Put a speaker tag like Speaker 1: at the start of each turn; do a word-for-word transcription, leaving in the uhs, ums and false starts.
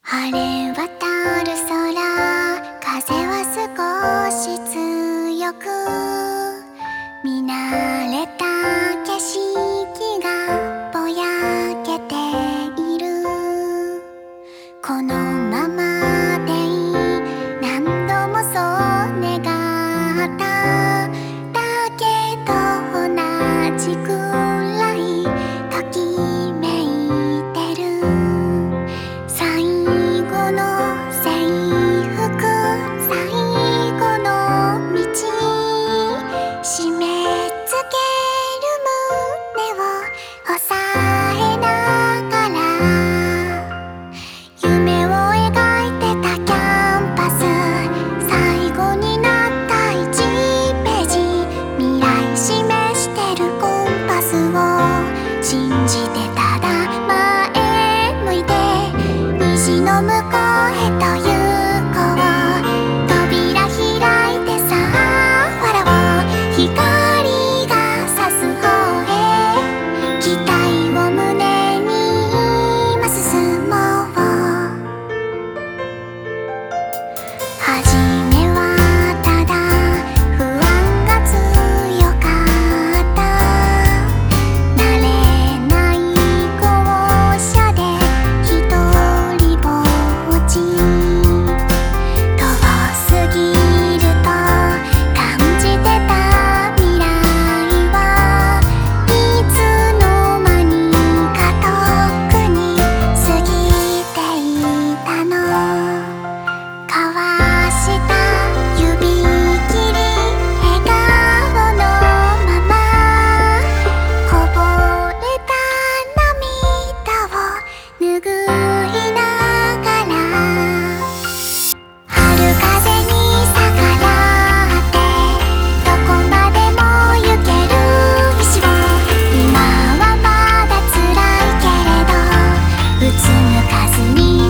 Speaker 1: 晴れ渡る空、風は少し強く、見慣れた景色がぼやけている。このままでいい、何度もそう願った。だけど同じくらいときめいてる。最後の制服、最後の道、締め付ける胸を抑えながら、夢を描いてたキャンパス、最後になったいちページ、未来示してるコンパスを信じて、ただ前向いて虹の向こうへと行こう。扉開いてさあ笑おう、光が差す方へ、期待を胸に今進もう。初めはただ不安が強かった。慣れない校舎で一人ぼっち、遠すぎると感じてた未来は、いつの間にか遠くに過ぎていたの。交わした指切り、笑顔のまま、こぼれた涙を拭いながら、春風に逆らってどこまでも行ける道を、今はまだ辛いけれどうつむかずに